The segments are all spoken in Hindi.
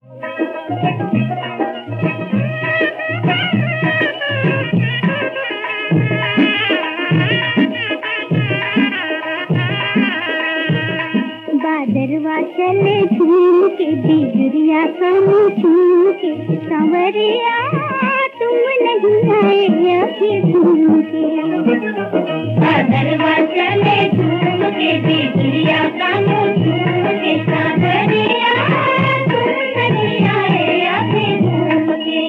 बादरवा चले झूम के, बिजुरिया कम झूम के, सांवरिया तुम नहीं आए अभी झूम के। बादरवा चले झूम के, बिजुरिया कम झूम के, सांवरिया तुम नहीं आए अभी झूम के।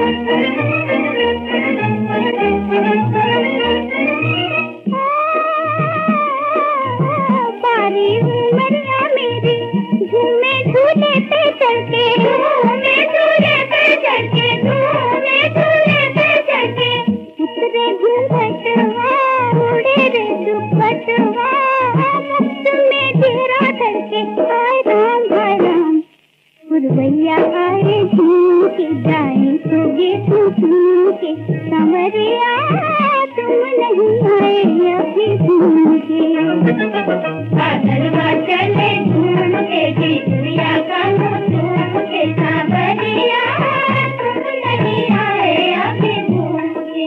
बारी उमरिया मेरी झूमे झूले पे चढ़ के, झूमे झूले पे चढ़ के, झूमे झूले पे चढ़ के, उतरे घूंघटवा उड़े रे दुपट्टवा, मुफ्त में तेरा धर के। हाय राम पुरवैया आए झूम के, जाए सोगे झूम के, सांवरिया तुम नहीं आए अभी झूम के। बादरवा चले झूम के, बिजुरिया कम झूम के, सांवरिया तुम नहीं आए अभी झूम के।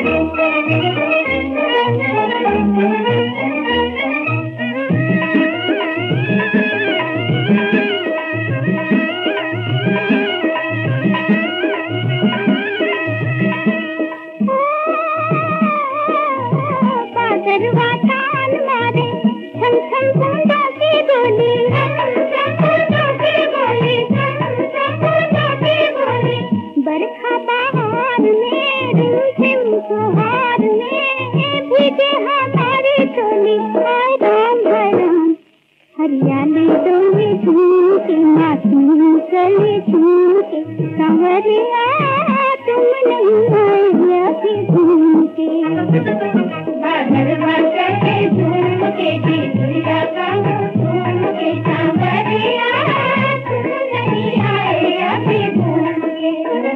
बादरवा तान मारे, छम छम बूंदों की बोली, छम छम बूंदों की बोली, छम छम बूंदों की बोली। बरखा बहार में, रिमझिम फुहार में, भीगे हमारी चोली। हाय राम हरियाली डोली झूम के, मासूम चली झूम के, सांवरिया तुम नहीं आए अभी झूम के। बादरवा चले झूम के, बिजुरिया कम झूम के, सांवरिया तुम नहीं आए अभी झूम के।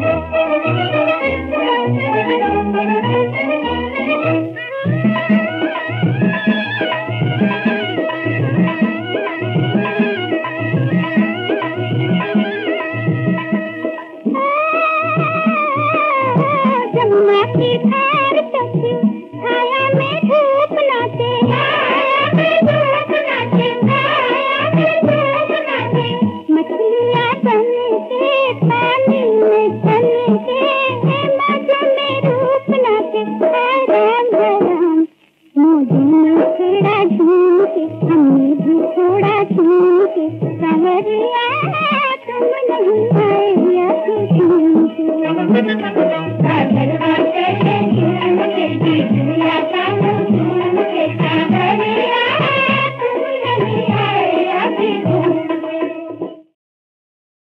जमुना की धार तक छाया में धूप नाचे, छाया में धूप नाचे, छाया में धूप नाचे। मछलियाँ बन के पानी में चल के, मौजों में रूप नाचे। हाय राम मोदी ने छेड़ा झूम के, हमने भी छोड़ा झूम के, सांवरिया तुम नहीं आए अभी झूम के।